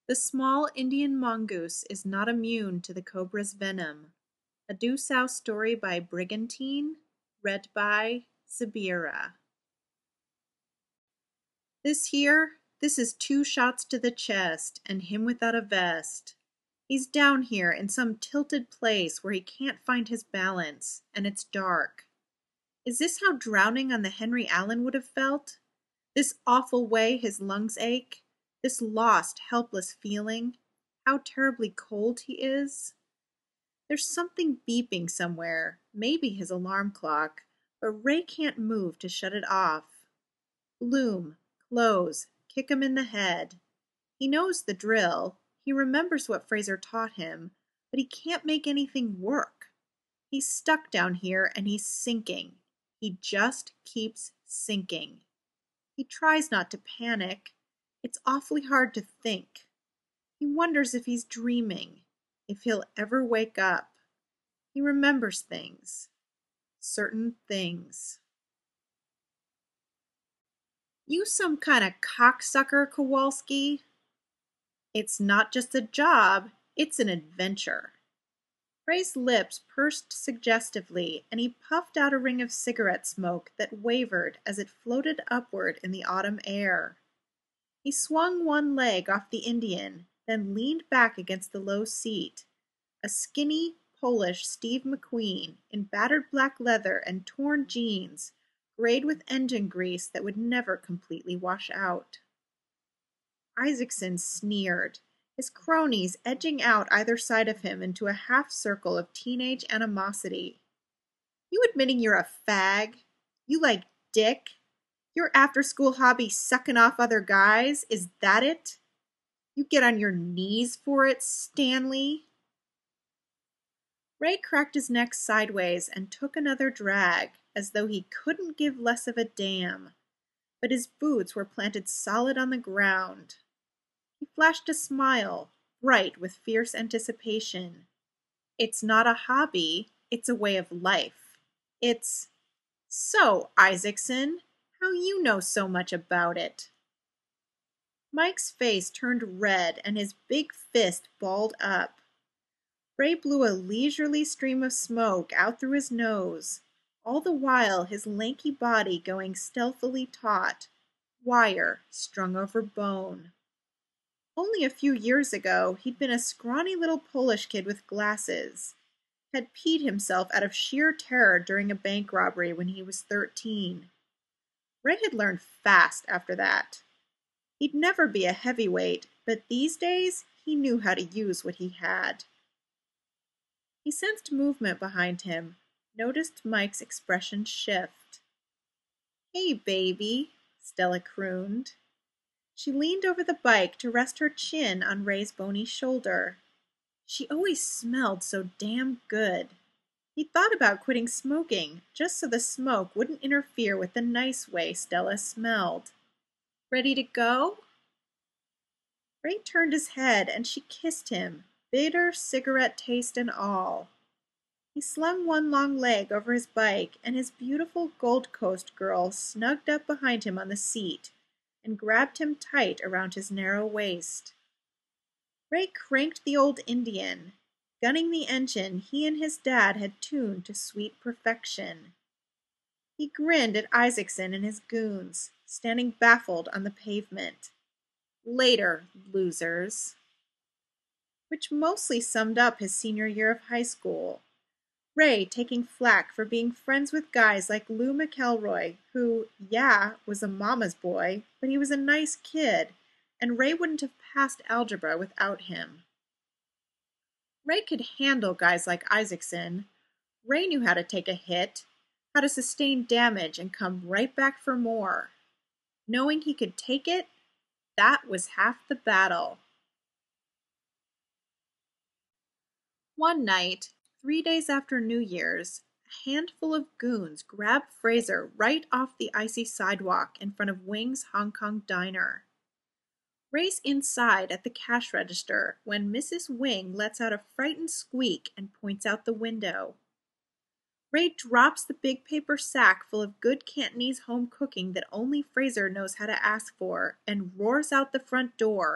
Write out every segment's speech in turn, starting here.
The small Indian mongoose is not immune to the cobra's venom. A Dusau story by Brigantine, read by Zabira. This is two shots to the chest, and him without a vest. He's down here in some tilted place where he can't find his balance, and it's dark. Is this how drowning on the Henry Allen would have felt? This awful way his lungs ache? This lost, helpless feeling? How terribly cold he is? There's something beeping somewhere, maybe his alarm clock, but Ray can't move to shut it off. Bloom, close, kick him in the head. He knows the drill. He remembers what Fraser taught him, but he can't make anything work. He's stuck down here and he's sinking. He just keeps sinking. He tries not to panic. It's awfully hard to think. He wonders if he's dreaming, if he'll ever wake up. He remembers things. Certain things. You some kind of cocksucker, Kowalski? It's not just a job, it's an adventure. Ray's lips pursed suggestively, and he puffed out a ring of cigarette smoke that wavered as it floated upward in the autumn air. He swung one leg off the Indian, then leaned back against the low seat. A skinny, Polish Steve McQueen in battered black leather and torn jeans, grayed with engine grease that would never completely wash out. Isaacson sneered, his cronies edging out either side of him into a half-circle of teenage animosity. You admitting you're a fag? You like dick? Your after-school hobby sucking off other guys? Is that it? You get on your knees for it, Stanley? Ray cracked his neck sideways and took another drag, as though he couldn't give less of a damn. But his boots were planted solid on the ground. He flashed a smile, bright with fierce anticipation. It's not a hobby, it's a way of life. It's... So, Isaacson, how you know so much about it? Mike's face turned red and his big fist balled up. Ray blew a leisurely stream of smoke out through his nose, all the while his lanky body going stealthily taut, wire strung over bone. Only a few years ago he'd been a scrawny little Polish kid with glasses, had peed himself out of sheer terror during a bank robbery when he was 13. Ray had learned fast after that. He'd never be a heavyweight, but these days he knew how to use what he had. He sensed movement behind him, noticed Mike's expression shift. "Hey, baby," Stella crooned. She leaned over the bike to rest her chin on Ray's bony shoulder. She always smelled so damn good. He thought about quitting smoking, just so the smoke wouldn't interfere with the nice way Stella smelled. Ready to go? Ray turned his head and she kissed him, bitter cigarette taste and all. He slung one long leg over his bike, and his beautiful Gold Coast girl snugged up behind him on the seat and grabbed him tight around his narrow waist. Ray cranked the old Indian, gunning the engine he and his dad had tuned to sweet perfection. He grinned at Isaacson and his goons, standing baffled on the pavement. Later, losers. Which mostly summed up his senior year of high school. Ray taking flack for being friends with guys like Lou McElroy, who, yeah, was a mama's boy, but he was a nice kid, and Ray wouldn't have passed algebra without him. Ray could handle guys like Isaacson. Ray knew how to take a hit, how to sustain damage and come right back for more. Knowing he could take it, that was half the battle. One night, 3 days after New Year's, a handful of goons grabbed Fraser right off the icy sidewalk in front of Wing's Hong Kong diner. Ray's inside at the cash register when Mrs. Wing lets out a frightened squeak and points out the window. Ray drops the big paper sack full of good Cantonese home cooking that only Fraser knows how to ask for and roars out the front door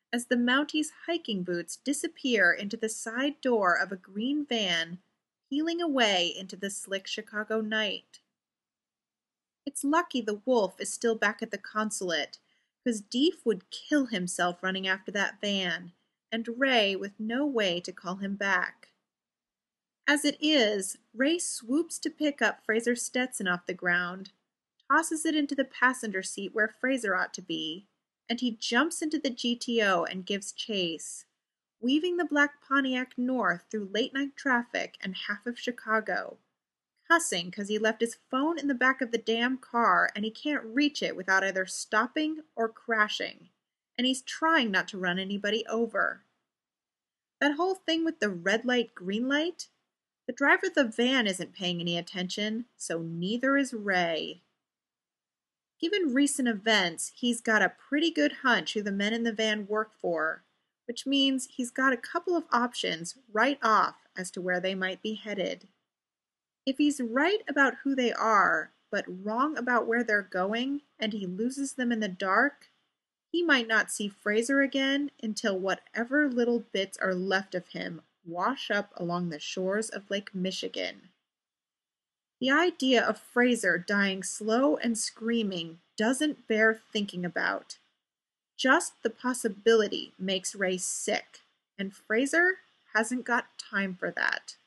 as the Mountie's hiking boots disappear into the side door of a green van, peeling away into the slick Chicago night. It's lucky the wolf is still back at the consulate, 'cause Deef would kill himself running after that van, and Ray with no way to call him back. As it is, Ray swoops to pick up Fraser's Stetson off the ground, tosses it into the passenger seat where Fraser ought to be, and he jumps into the GTO and gives chase, weaving the black Pontiac north through late-night traffic and half of Chicago, cussing 'cause he left his phone in the back of the damn car and he can't reach it without either stopping or crashing, and he's trying not to run anybody over. That whole thing with the red light, green light? The driver of the van isn't paying any attention, so neither is Ray. Given recent events, he's got a pretty good hunch who the men in the van work for, which means he's got a couple of options right off as to where they might be headed. If he's right about who they are, but wrong about where they're going, and he loses them in the dark, he might not see Fraser again until whatever little bits are left of him wash up along the shores of Lake Michigan. The idea of Fraser dying slow and screaming doesn't bear thinking about. Just the possibility makes Ray sick, and Fraser hasn't got time for that.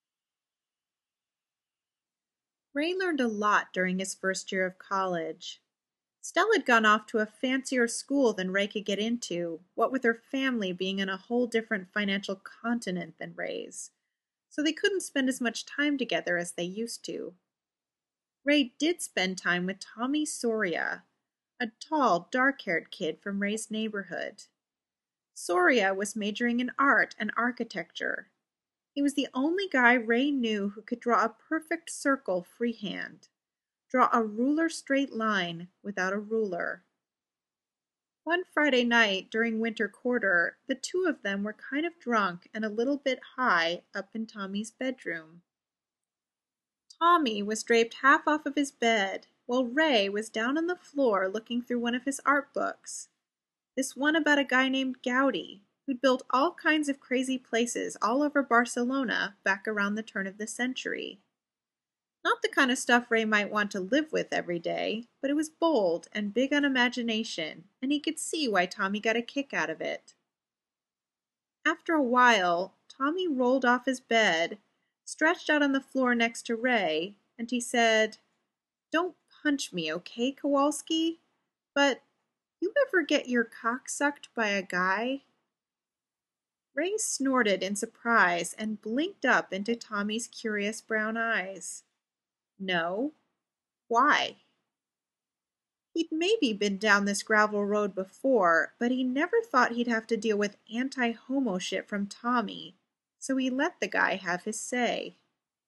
Ray learned a lot during his first year of college. Stella had gone off to a fancier school than Ray could get into, what with her family being in a whole different financial continent than Ray's, so they couldn't spend as much time together as they used to. Ray did spend time with Tommy Soria, a tall, dark-haired kid from Ray's neighborhood. Soria was majoring in art and architecture. He was the only guy Ray knew who could draw a perfect circle freehand. Draw a ruler straight line without a ruler. One Friday night during winter quarter, the two of them were kind of drunk and a little bit high up in Tommy's bedroom. Tommy was draped half off of his bed, while Ray was down on the floor looking through one of his art books. This one about a guy named Gaudi, who'd built all kinds of crazy places all over Barcelona back around the turn of the century. Not the kind of stuff Ray might want to live with every day, but it was bold and big on imagination, and he could see why Tommy got a kick out of it. After a while, Tommy rolled off his bed, stretched out on the floor next to Ray, and he said, "Don't punch me, okay, Kowalski? But you ever get your cock sucked by a guy?" Ray snorted in surprise and blinked up into Tommy's curious brown eyes. No. Why? He'd maybe been down this gravel road before, but he never thought he'd have to deal with anti-homo shit from Tommy, so he let the guy have his say.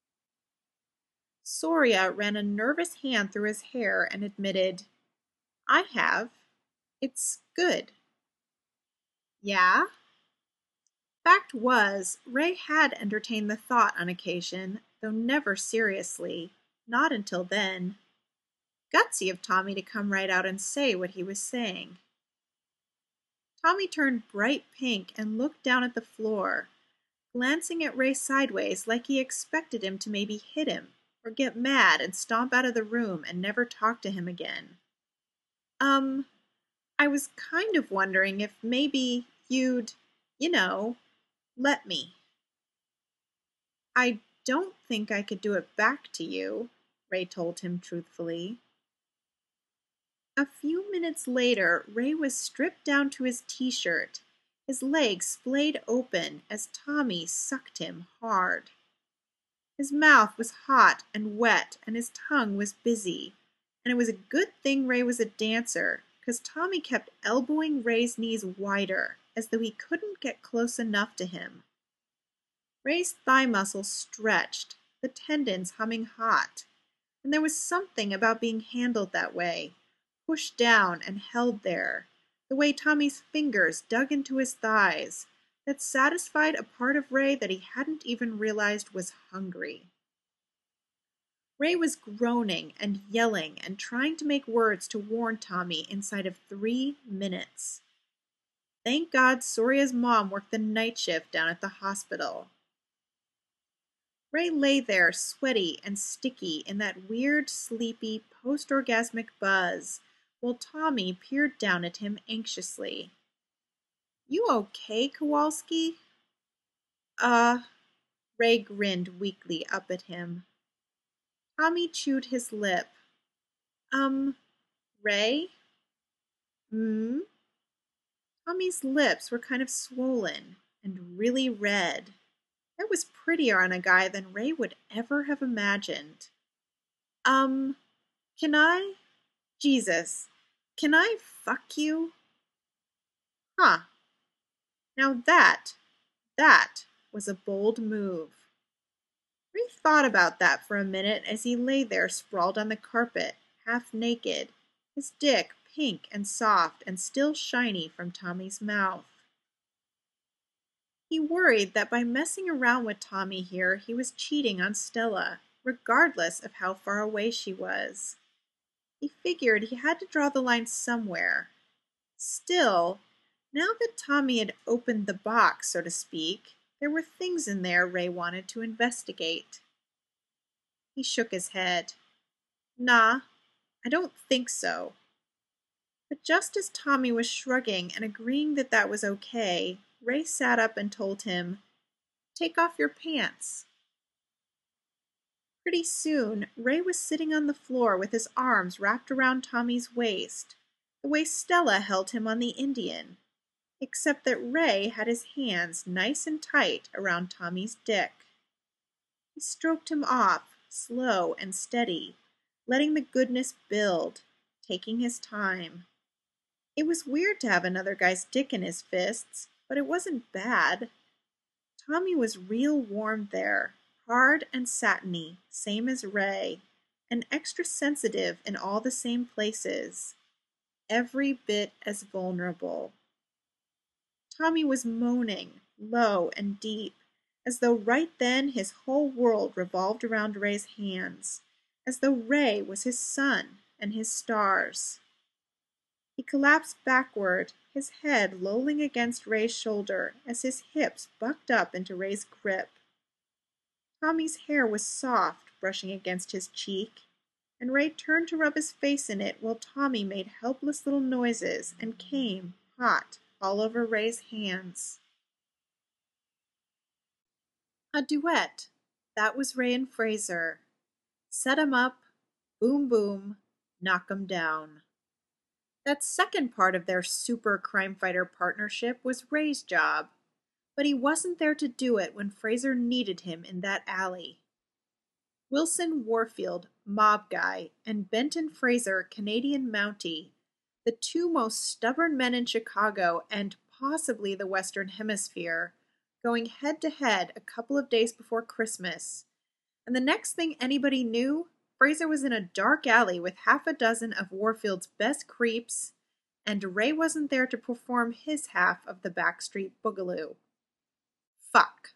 Soria ran a nervous hand through his hair and admitted, "I have. It's good." Yeah? Fact was, Ray had entertained the thought on occasion, though never seriously. Not until then. Gutsy of Tommy to come right out and say what he was saying. Tommy turned bright pink and looked down at the floor, glancing at Ray sideways like he expected him to maybe hit him, or get mad and stomp out of the room and never talk to him again. I was kind of wondering if maybe you'd, let me." "I don't think I could do it back to you," Ray told him truthfully. A few minutes later, Ray was stripped down to his t-shirt, his legs splayed open as Tommy sucked him hard. His mouth was hot and wet and his tongue was busy, and it was a good thing Ray was a dancer, 'cause Tommy kept elbowing Ray's knees wider, as though he couldn't get close enough to him. Ray's thigh muscles stretched, the tendons humming hot, and there was something about being handled that way, pushed down and held there, the way Tommy's fingers dug into his thighs, that satisfied a part of Ray that he hadn't even realized was hungry. Ray was groaning and yelling and trying to make words to warn Tommy inside of 3 minutes. thank God Soria's mom worked the night shift down at the hospital. Ray lay there, sweaty and sticky in that weird, sleepy, post-orgasmic buzz, while Tommy peered down at him anxiously. "You okay, Kowalski?" Ray grinned weakly up at him. Tommy chewed his lip. Ray?" Tommy's lips were kind of swollen and really red. That was prettier on a guy than Ray would ever have imagined. Can I? Jesus, can I fuck you?" Huh. Now that was a bold move. Ray thought about that for a minute as he lay there sprawled on the carpet, half naked, his dick pink and soft and still shiny from Tommy's mouth. He worried that by messing around with Tommy here, he was cheating on Stella, regardless of how far away she was. He figured he had to draw the line somewhere. Still, now that Tommy had opened the box, so to speak, there were things in there Ray wanted to investigate. He shook his head. "Nah, I don't think so." But just as Tommy was shrugging and agreeing that that was okay, Ray sat up and told him, "Take off your pants." Pretty soon, Ray was sitting on the floor with his arms wrapped around Tommy's waist, the way Stella held him on the Indian, except that Ray had his hands nice and tight around Tommy's dick. He stroked him off, slow and steady, letting the goodness build, taking his time. It was weird to have another guy's dick in his fists, but it wasn't bad. Tommy was real warm there, hard and satiny, same as Ray, and extra sensitive in all the same places, every bit as vulnerable. Tommy was moaning, low and deep, as though right then his whole world revolved around Ray's hands, as though Ray was his sun and his stars. He collapsed backward, his head lolling against Ray's shoulder as his hips bucked up into Ray's grip. Tommy's hair was soft, brushing against his cheek, and Ray turned to rub his face in it while Tommy made helpless little noises and came, hot, all over Ray's hands. A duet. That was Ray and Fraser. Set 'em up, boom boom, knock 'em down. That second part of their super crime fighter partnership was Ray's job, but he wasn't there to do it when Fraser needed him in that alley. Wilson Warfield, mob guy, and Benton Fraser, Canadian Mountie, the two most stubborn men in Chicago and possibly the Western Hemisphere, going head-to-head a couple of days before Christmas. And the next thing anybody knew, Fraser was in a dark alley with half a dozen of Warfield's best creeps, and Ray wasn't there to perform his half of the backstreet boogaloo. Fuck.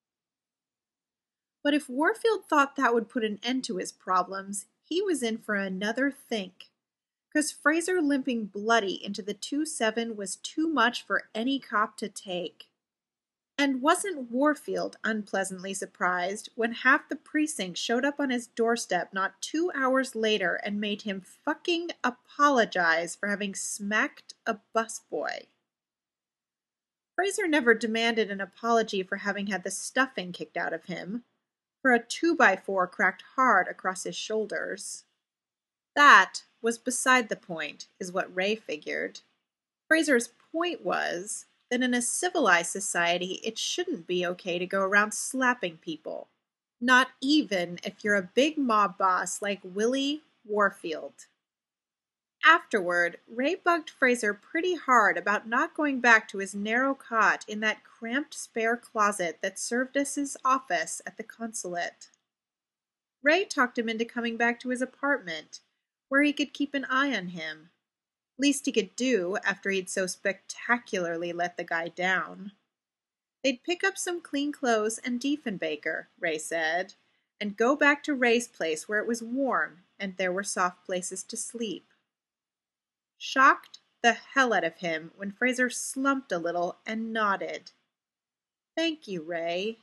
But if Warfield thought that would put an end to his problems, he was in for another think. 'Cause Fraser limping bloody into the 2-7 was too much for any cop to take. And wasn't Warfield unpleasantly surprised when half the precinct showed up on his doorstep not 2 hours later and made him fucking apologize for having smacked a busboy? Fraser never demanded an apology for having had the stuffing kicked out of him, for a 2x4 cracked hard across his shoulders. That was beside the point, is what Ray figured. Fraser's point was that in a civilized society it shouldn't be okay to go around slapping people, not even if you're a big mob boss like Willie Warfield. Afterward, Ray bugged Fraser pretty hard about not going back to his narrow cot in that cramped spare closet that served as his office at the consulate. Ray talked him into coming back to his apartment, where he could keep an eye on him. Least he could do after he'd so spectacularly let the guy down. They'd pick up some clean clothes and Diefenbaker, Ray said, and go back to Ray's place where it was warm and there were soft places to sleep. Shocked the hell out of him when Fraser slumped a little and nodded. "Thank you, Ray.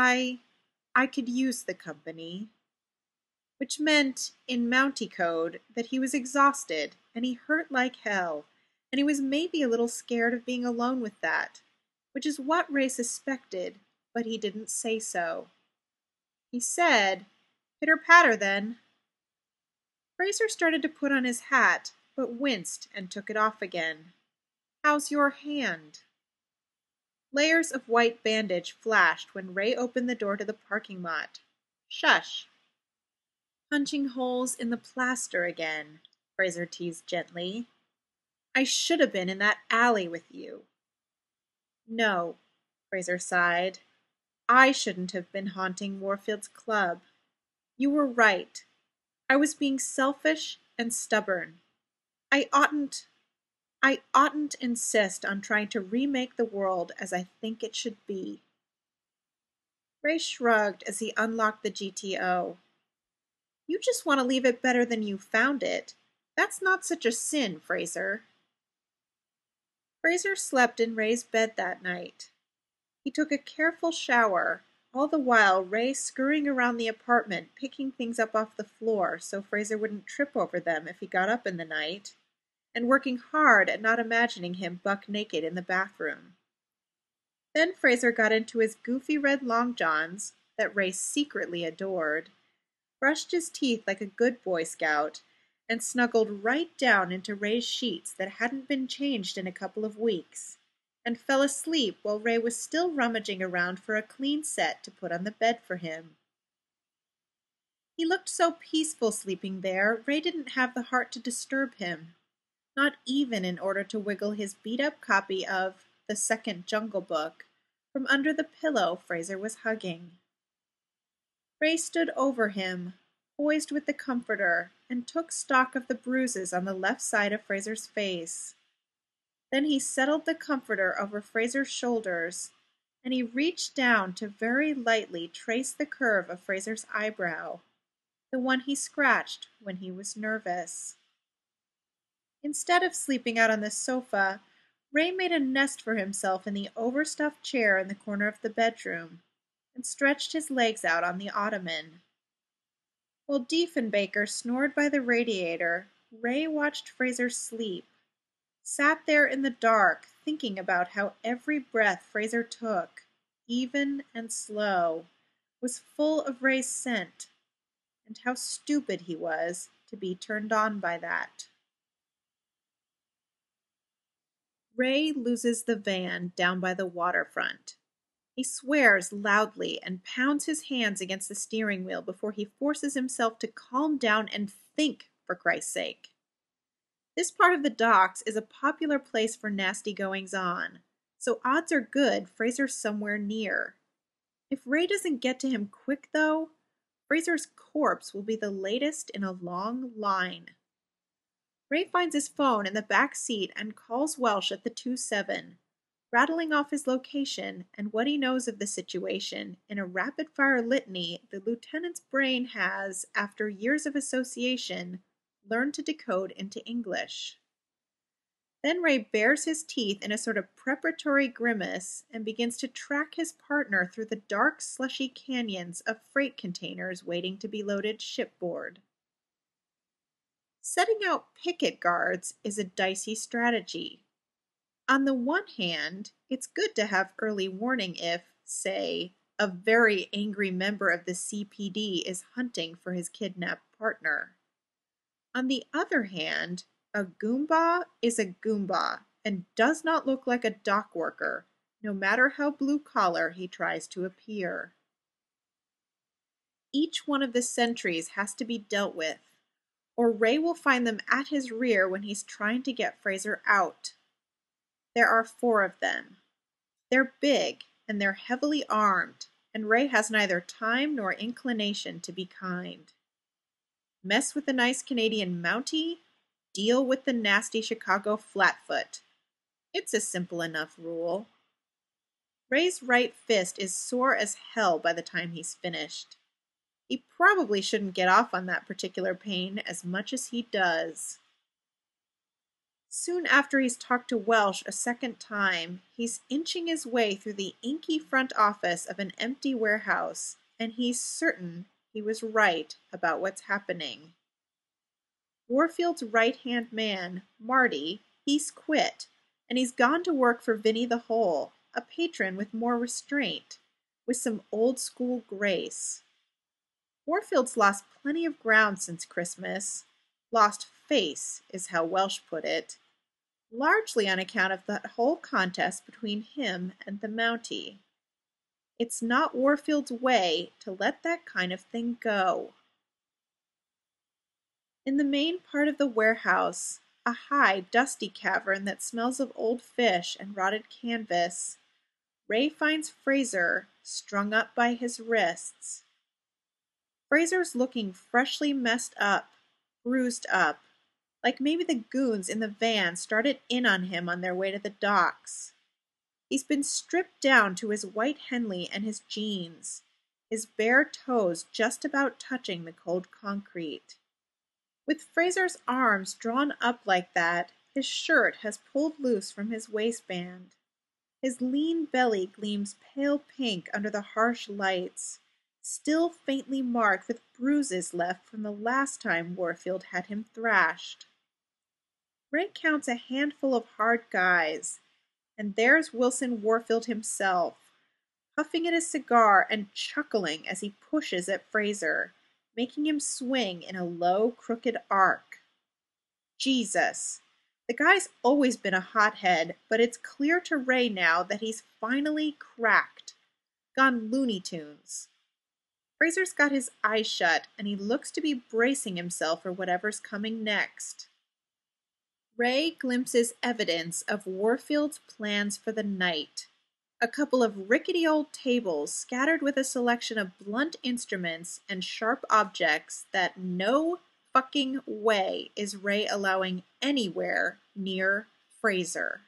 I could use the company." Which meant, in Mountie code, that he was exhausted, and he hurt like hell, and he was maybe a little scared of being alone with that, which is what Ray suspected, but he didn't say so. He said, "Pitter-patter, then." Fraser started to put on his hat, but winced and took it off again. "How's your hand?" Layers of white bandage flashed when Ray opened the door to the parking lot. "Shush." "Punching holes in the plaster again," Fraser teased gently. "I should have been in that alley with you." "No," Fraser sighed. "I shouldn't have been haunting Warfield's club. You were right. I was being selfish and stubborn. I oughtn't insist on trying to remake the world as I think it should be." Ray shrugged as he unlocked the GTO. "You just want to leave it better than you found it. That's not such a sin, Fraser." Fraser slept in Ray's bed that night. He took a careful shower, all the while Ray scurrying around the apartment picking things up off the floor so Fraser wouldn't trip over them if he got up in the night, and working hard at not imagining him buck naked in the bathroom. Then Fraser got into his goofy red long johns, that Ray secretly adored, brushed his teeth like a good Boy Scout, and snuggled right down into Ray's sheets that hadn't been changed in a couple of weeks, and fell asleep while Ray was still rummaging around for a clean set to put on the bed for him. He looked so peaceful sleeping there, Ray didn't have the heart to disturb him, not even in order to wiggle his beat-up copy of The Second Jungle Book from under the pillow Fraser was hugging. Ray stood over him, poised with the comforter, and took stock of the bruises on the left side of Fraser's face. Then he settled the comforter over Fraser's shoulders, and he reached down to very lightly trace the curve of Fraser's eyebrow, the one he scratched when he was nervous. Instead of sleeping out on the sofa, Ray made a nest for himself in the overstuffed chair in the corner of the bedroom, and stretched his legs out on the ottoman. While Diefenbaker snored by the radiator, Ray watched Fraser sleep, sat there in the dark thinking about how every breath Fraser took, even and slow, was full of Ray's scent, and how stupid he was to be turned on by that. Ray loses the van down by the waterfront. He swears loudly and pounds his hands against the steering wheel before he forces himself to calm down and think, for Christ's sake. This part of the docks is a popular place for nasty goings-on, so odds are good Fraser's somewhere near. If Ray doesn't get to him quick, though, Fraser's corpse will be the latest in a long line. Ray finds his phone in the back seat and calls Welsh at the 2-7, rattling off his location and what he knows of the situation in a rapid-fire litany the lieutenant's brain has, after years of association, learned to decode into English. Then Ray bares his teeth in a sort of preparatory grimace and begins to track his partner through the dark, slushy canyons of freight containers waiting to be loaded shipboard. Setting out picket guards is a dicey strategy. On the one hand, it's good to have early warning if, say, a very angry member of the CPD is hunting for his kidnapped partner. On the other hand, a Goomba is a Goomba and does not look like a dock worker, no matter how blue-collar he tries to appear. Each one of the sentries has to be dealt with, or Ray will find them at his rear when he's trying to get Fraser out. There are 4 of them. They're big, and they're heavily armed, and Ray has neither time nor inclination to be kind. Mess with the nice Canadian Mountie, deal with the nasty Chicago Flatfoot. It's a simple enough rule. Ray's right fist is sore as hell by the time he's finished. He probably shouldn't get off on that particular pain as much as he does. Soon after he's talked to Welsh a second time, he's inching his way through the inky front office of an empty warehouse, and he's certain he was right about what's happening. Warfield's right-hand man, Marty, he's quit, and he's gone to work for Vinny the Hole, a patron with more restraint, with some old-school grace. Warfield's lost plenty of ground since Christmas. Lost face is how Welsh put it, largely on account of that whole contest between him and the Mountie. It's not Warfield's way to let that kind of thing go. In the main part of the warehouse, a high, dusty cavern that smells of old fish and rotted canvas, Ray finds Fraser strung up by his wrists. Fraser's looking freshly messed up, bruised up, like maybe the goons in the van started in on him on their way to the docks. He's been stripped down to his white Henley and his jeans, his bare toes just about touching the cold concrete. With Fraser's arms drawn up like that, his shirt has pulled loose from his waistband. His lean belly gleams pale pink under the harsh lights, still faintly marked with bruises left from the last time Warfield had him thrashed. Ray counts a handful of hard guys, and there's Wilson Warfield himself, puffing at his cigar and chuckling as he pushes at Fraser, making him swing in a low, crooked arc. Jesus! The guy's always been a hothead, but it's clear to Ray now that he's finally cracked, gone Looney Tunes. Fraser's got his eyes shut, and he looks to be bracing himself for whatever's coming next. Ray glimpses evidence of Warfield's plans for the night. A couple of rickety old tables scattered with a selection of blunt instruments and sharp objects that no fucking way is Ray allowing anywhere near Fraser.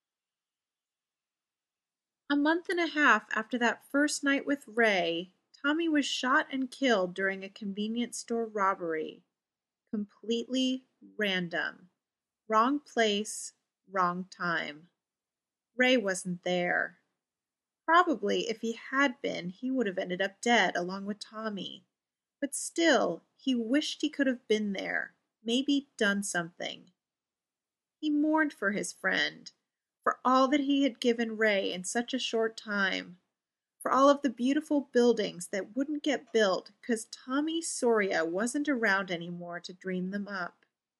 A month and a half after that first night with Ray, Tommy was shot and killed during a convenience store robbery. Completely random. Wrong place, wrong time. Ray wasn't there. Probably if he had been, he would have ended up dead along with Tommy. But still, he wished he could have been there, maybe done something. He mourned for his friend, for all that he had given Ray in such a short time, for all of the beautiful buildings that wouldn't get built because Tommy Soria wasn't around anymore to dream them up.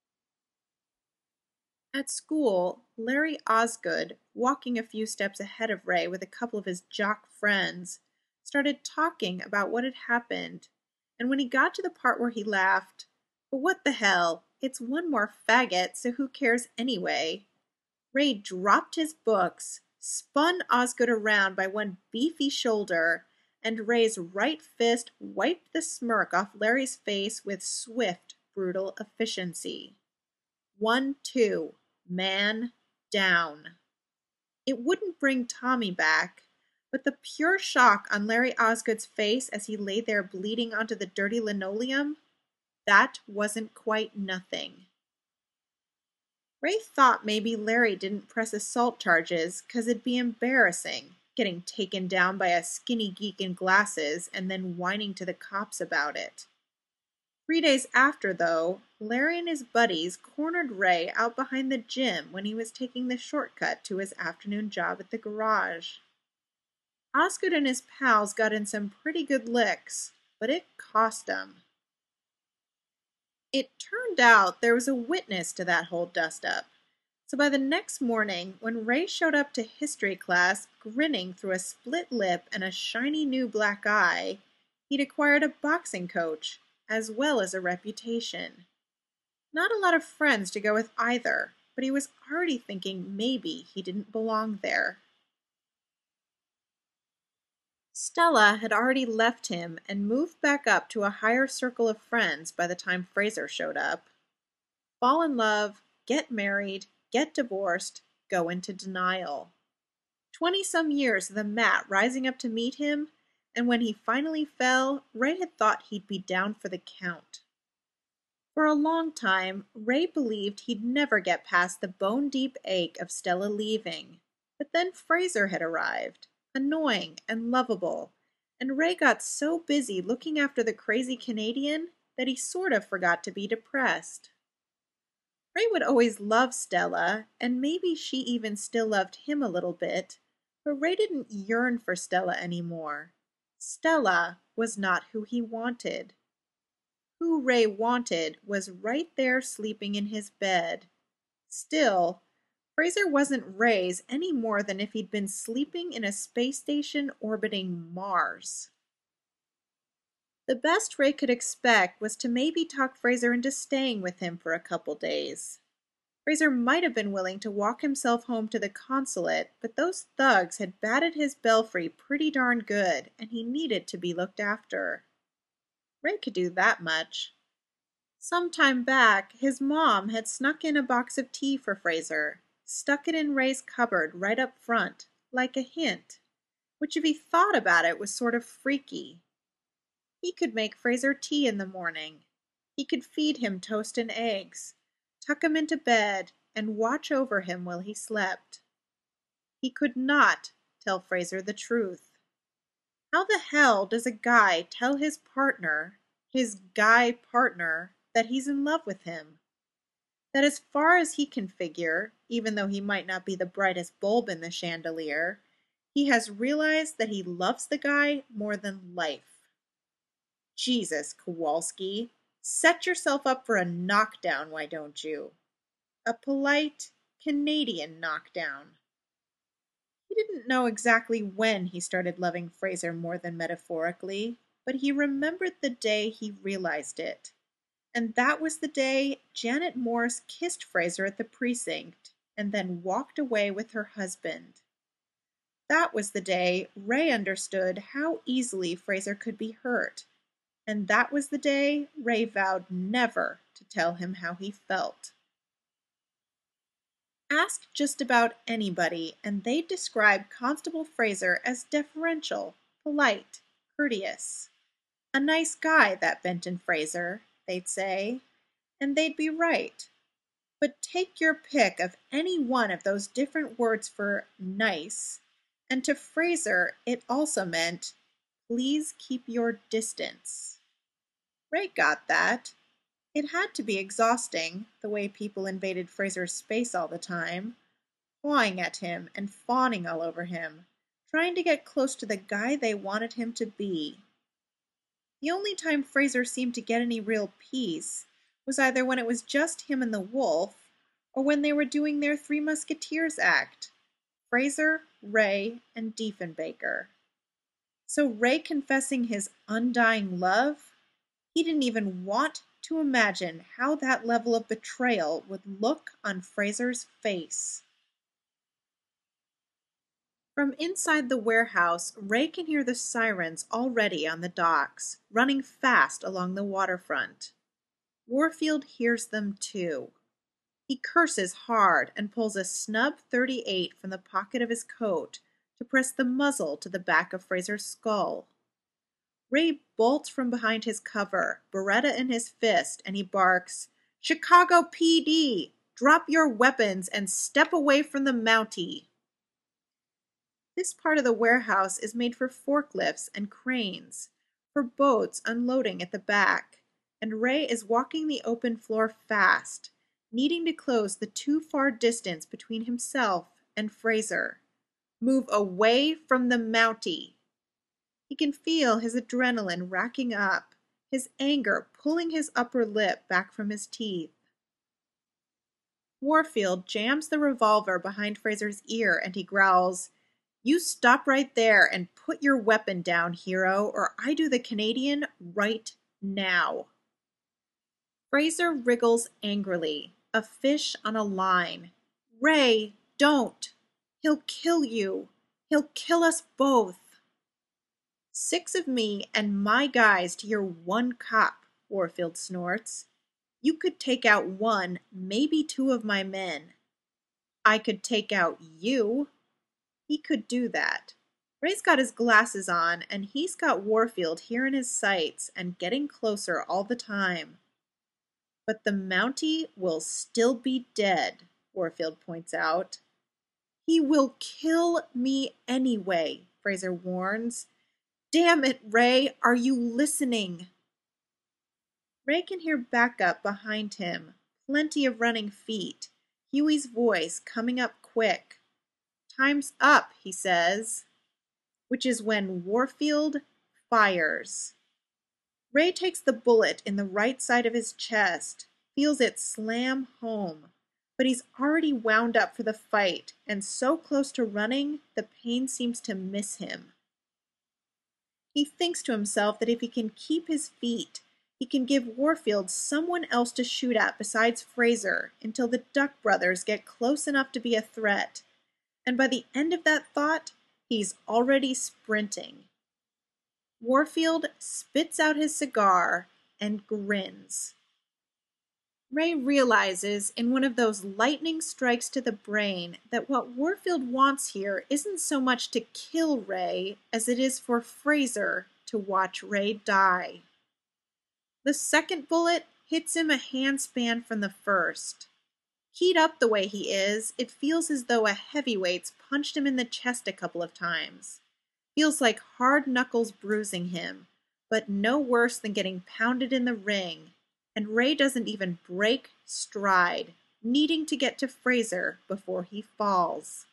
At school, Larry Osgood, walking a few steps ahead of Ray with a couple of his jock friends, started talking about what had happened, and when he got to the part where he laughed, "But what the hell, it's one more faggot, so who cares anyway?" Ray dropped his books, spun Osgood around by one beefy shoulder, and Ray's right fist wiped the smirk off Larry's face with swift, brutal efficiency. 1-2. Man down. It wouldn't bring Tommy back, but the pure shock on Larry Osgood's face as he lay there bleeding onto the dirty linoleum, that wasn't quite nothing. Ray thought maybe Larry didn't press assault charges 'cause it'd be embarrassing, getting taken down by a skinny geek in glasses and then whining to the cops about it. 3 days after, though, Larry and his buddies cornered Ray out behind the gym when he was taking the shortcut to his afternoon job at the garage. Osgood and his pals got in some pretty good licks, but it cost them. It turned out there was a witness to that whole dust-up, so by the next morning, when Ray showed up to history class grinning through a split lip and a shiny new black eye, he'd acquired a boxing coach, as well as a reputation. Not a lot of friends to go with either, but he was already thinking maybe he didn't belong there. Stella had already left him and moved back up to a higher circle of friends by the time Fraser showed up. Fall in love, get married, get divorced, go into denial. 20-some years of the mat rising up to meet him, and when he finally fell, Ray had thought he'd be down for the count. For a long time, Ray believed he'd never get past the bone-deep ache of Stella leaving. But then Fraser had arrived, annoying and lovable, and Ray got so busy looking after the crazy Canadian that he sort of forgot to be depressed. Ray would always love Stella, and maybe she even still loved him a little bit, but Ray didn't yearn for Stella anymore. Stella was not who he wanted. Who Ray wanted was right there sleeping in his bed. Still, Fraser wasn't Ray's any more than if he'd been sleeping in a space station orbiting Mars. The best Ray could expect was to maybe talk Fraser into staying with him for a couple days. Fraser might have been willing to walk himself home to the consulate, but those thugs had batted his belfry pretty darn good, and he needed to be looked after. Ray could do that much. Some time back, his mom had snuck in a box of tea for Fraser, stuck it in Ray's cupboard right up front, like a hint, which if he thought about it was sort of freaky. He could make Fraser tea in the morning. He could feed him toast and eggs, tuck him into bed, and watch over him while he slept. He could not tell Fraser the truth. How the hell does a guy tell his guy partner, that he's in love with him? That as far as he can figure, even though he might not be the brightest bulb in the chandelier, he has realized that he loves the guy more than life. Jesus, Kowalski, set yourself up for a knockdown, why don't you? A polite Canadian knockdown. He didn't know exactly when he started loving Fraser more than metaphorically, but he remembered the day he realized it. And that was the day Janet Morse kissed Fraser at the precinct and then walked away with her husband. That was the day Ray understood how easily Fraser could be hurt. And that was the day Ray vowed never to tell him how he felt. Ask just about anybody, and they'd describe Constable Fraser as deferential, polite, courteous. A nice guy, that Benton Fraser, they'd say, and they'd be right. But take your pick of any one of those different words for nice, and to Fraser it also meant, please keep your distance. Ray got that. It had to be exhausting, the way people invaded Fraser's space all the time, clawing at him and fawning all over him, trying to get close to the guy they wanted him to be. The only time Fraser seemed to get any real peace was either when it was just him and the wolf, or when they were doing their Three Musketeers act, Fraser, Ray, and Diefenbaker. So Ray confessing his undying love? He didn't even want to imagine how that level of betrayal would look on Fraser's face. From inside the warehouse, Ray can hear the sirens already on the docks, running fast along the waterfront. Warfield hears them too. He curses hard and pulls a snub .38 from the pocket of his coat to press the muzzle to the back of Fraser's skull. Ray bolts from behind his cover, Beretta in his fist, and he barks, "Chicago PD! Drop your weapons and step away from the Mountie!" This part of the warehouse is made for forklifts and cranes, for boats unloading at the back, and Ray is walking the open floor fast, needing to close the too far distance between himself and Fraser. Move away from the Mountie! He can feel his adrenaline racking up, his anger pulling his upper lip back from his teeth. Warfield jams the revolver behind Fraser's ear and he growls, "You stop right there and put your weapon down, hero, or I do the Canadian right now." Fraser wriggles angrily, a fish on a line. "Ray, don't! He'll kill you! He'll kill us both!" "6 of me and my guys to your 1 cop," Warfield snorts. "You could take out 1, maybe 2 of my men. I could take out you." He could do that. Ray's got his glasses on, and he's got Warfield here in his sights and getting closer all the time. But the Mountie will still be dead, Warfield points out. He will kill me anyway, Fraser warns. Damn it, Ray, are you listening? Ray can hear backup behind him, plenty of running feet, Huey's voice coming up quick. Time's up, he says, which is when Warfield fires. Ray takes the bullet in the right side of his chest, feels it slam home, but he's already wound up for the fight, and so close to running, the pain seems to miss him. He thinks to himself that if he can keep his feet, he can give Warfield someone else to shoot at besides Fraser until the Duck brothers get close enough to be a threat, and by the end of that thought, he's already sprinting. Warfield spits out his cigar and grins. Ray realizes in one of those lightning strikes to the brain that what Warfield wants here isn't so much to kill Ray as it is for Fraser to watch Ray die. The second bullet hits him a handspan from the first. Keyed up the way he is, it feels as though a heavyweight's punched him in the chest a couple of times. Feels like hard knuckles bruising him, but no worse than getting pounded in the ring, and Ray doesn't even break stride, needing to get to Fraser before he falls.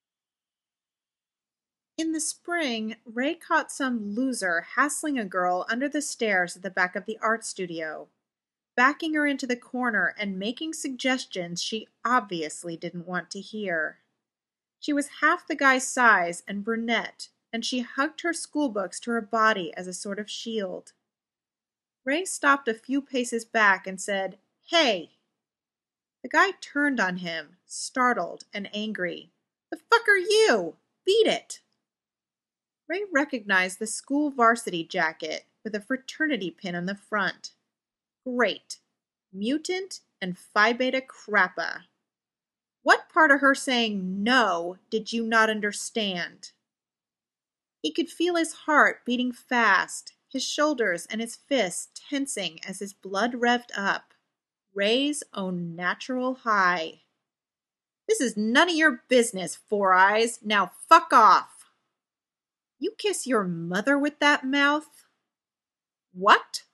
In the spring, Ray caught some loser hassling a girl under the stairs at the back of the art studio, backing her into the corner and making suggestions she obviously didn't want to hear. She was half the guy's size and brunette, and she hugged her schoolbooks to her body as a sort of shield. Ray stopped a few paces back and said, "Hey!" The guy turned on him, startled and angry. "The fuck are you? Beat it!" Ray recognized the school varsity jacket with a fraternity pin on the front. Great. Mutant and Phi Beta Krappa. What part of her saying no did you not understand? He could feel his heart beating fast, his shoulders and his fists tensing as his blood revved up. Ray's own natural high. "This is none of your business, Four Eyes. Now fuck off." "You kiss your mother with that mouth?" "What?"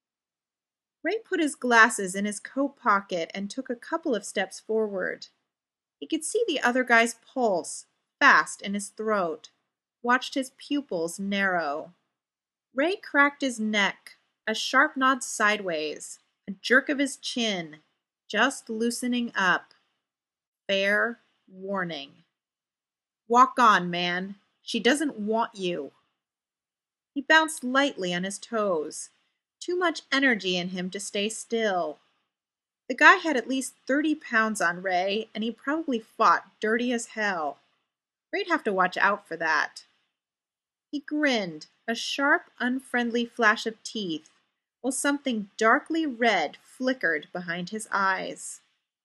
Ray put his glasses in his coat pocket and took a couple of steps forward. He could see the other guy's pulse, fast in his throat, watched his pupils narrow. Ray cracked his neck, a sharp nod sideways, a jerk of his chin, just loosening up. Fair warning. "Walk on, man. She doesn't want you." He bounced lightly on his toes. Too much energy in him to stay still. The guy had at least 30 pounds on Ray, and he probably fought dirty as hell. Ray'd have to watch out for that. He grinned, a sharp, unfriendly flash of teeth, while something darkly red flickered behind his eyes.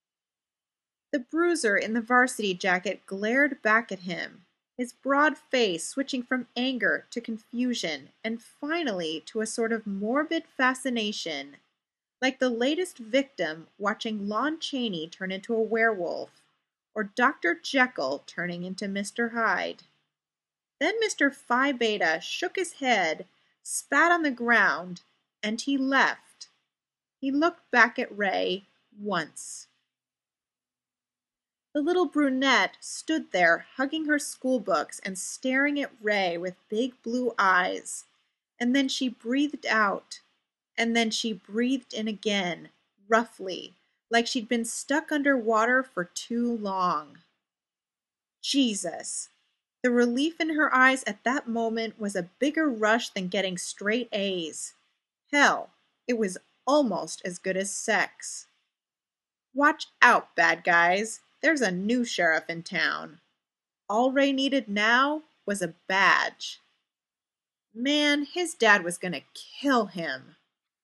The bruiser in the varsity jacket glared back at him, his broad face switching from anger to confusion and finally to a sort of morbid fascination, like the latest victim watching Lon Chaney turn into a werewolf, or Dr. Jekyll turning into Mr. Hyde. Then Mr. Phi Beta shook his head, spat on the ground, and he left. He looked back at Ray once. The little brunette stood there hugging her schoolbooks and staring at Ray with big blue eyes, and then she breathed out, and then she breathed in again, roughly, like she'd been stuck under water for too long. Jesus! The relief in her eyes at that moment was a bigger rush than getting straight A's. Hell, it was almost as good as sex. Watch out, bad guys. There's a new sheriff in town. All Ray needed now was a badge. Man, his dad was gonna kill him.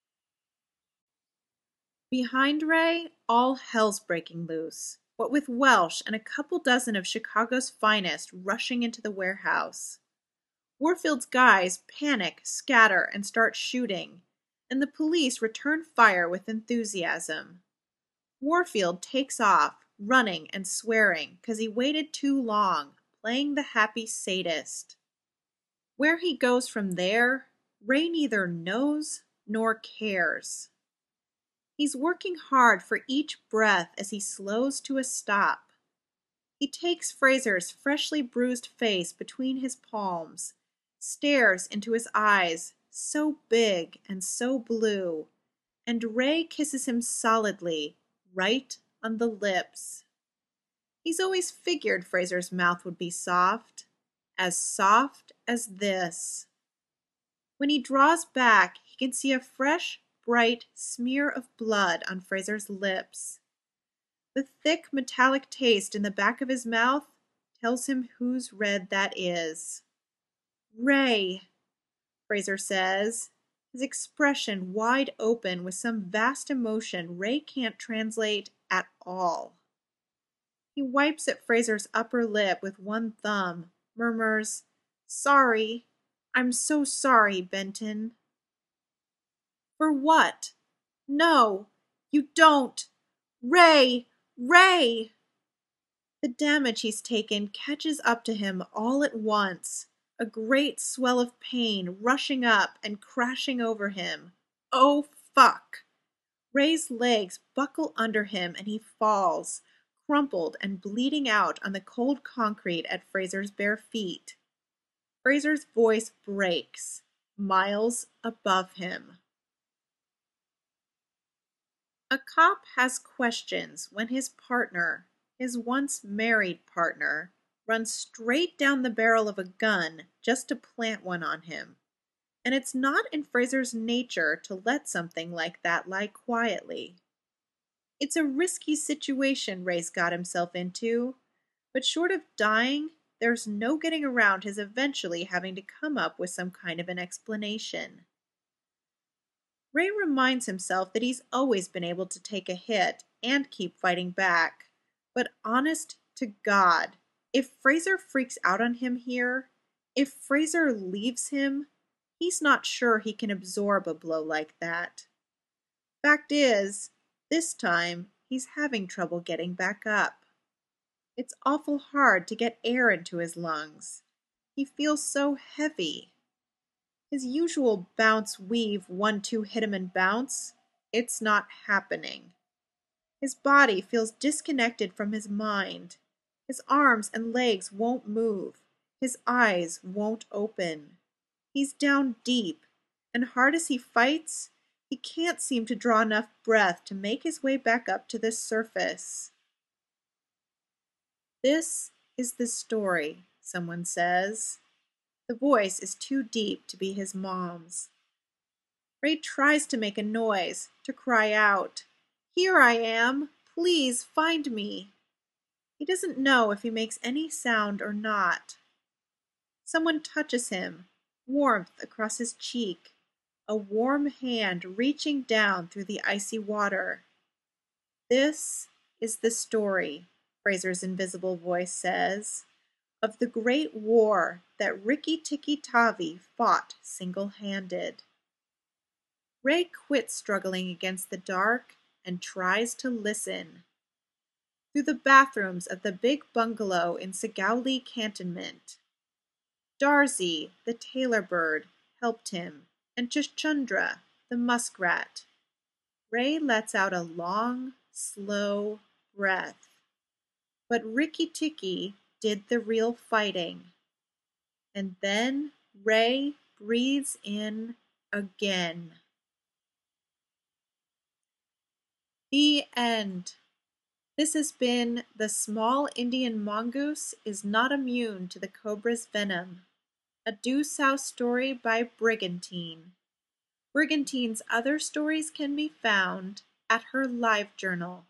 Behind Ray, all hell's breaking loose, what with Welsh and a couple dozen of Chicago's finest rushing into the warehouse. Warfield's guys panic, scatter, and start shooting, and the police return fire with enthusiasm. Warfield takes off, running and swearing because he waited too long, playing the happy sadist. Where he goes from there, Ray neither knows nor cares. He's working hard for each breath as he slows to a stop. He takes Fraser's freshly bruised face between his palms, stares into his eyes, so big and so blue, and Ray kisses him solidly, right on the lips. He's always figured Fraser's mouth would be soft as this. When he draws back, he can see a fresh, bright smear of blood on Fraser's lips. The thick metallic taste in the back of his mouth tells him whose red that is. Ray, Fraser says, his expression wide open with some vast emotion Ray can't translate at all. He wipes at Fraser's upper lip with one thumb, murmurs, "Sorry. I'm so sorry, Benton." "For what? No, you don't. Ray! Ray!" The damage he's taken catches up to him all at once, a great swell of pain rushing up and crashing over him. Oh, fuck! Ray's legs buckle under him and he falls, crumpled and bleeding out on the cold concrete at Fraser's bare feet. Fraser's voice breaks, miles above him. A cop has questions when his partner, his once married partner, runs straight down the barrel of a gun just to plant one on him. And it's not in Fraser's nature to let something like that lie quietly. It's a risky situation Ray's got himself into, but short of dying, there's no getting around his eventually having to come up with some kind of an explanation. Ray reminds himself that he's always been able to take a hit and keep fighting back, but honest to God, if Fraser freaks out on him here, if Fraser leaves him, he's not sure he can absorb a blow like that. Fact is, this time he's having trouble getting back up. It's awful hard to get air into his lungs. He feels so heavy. His usual bounce, weave, 1-2 hit him and bounce, it's not happening. His body feels disconnected from his mind. His arms and legs won't move. His eyes won't open. He's down deep, and hard as he fights, he can't seem to draw enough breath to make his way back up to the surface. "This is the story," someone says. The voice is too deep to be his mom's. Ray tries to make a noise, to cry out, "Here I am! Please find me!" He doesn't know if he makes any sound or not. Someone touches him, warmth across his cheek, a warm hand reaching down through the icy water. "This is the story," Fraser's invisible voice says, "of the great war that Rikki-Tikki Tavi fought single-handed." Ray quits struggling against the dark and tries to listen. Through the bathrooms of the big bungalow in Sagauli Cantonment. Darsey, the tailor bird, helped him, and Chuchundra, the muskrat. Ray lets out a long, slow breath. But Rikki-Tikki did the real fighting. And then Ray breathes in again. The end. This has been The Small Indian Mongoose is Not Immune to the Cobra's Venom, a Deuce-House story by Brigantine. Brigantine's other stories can be found at her LiveJournal.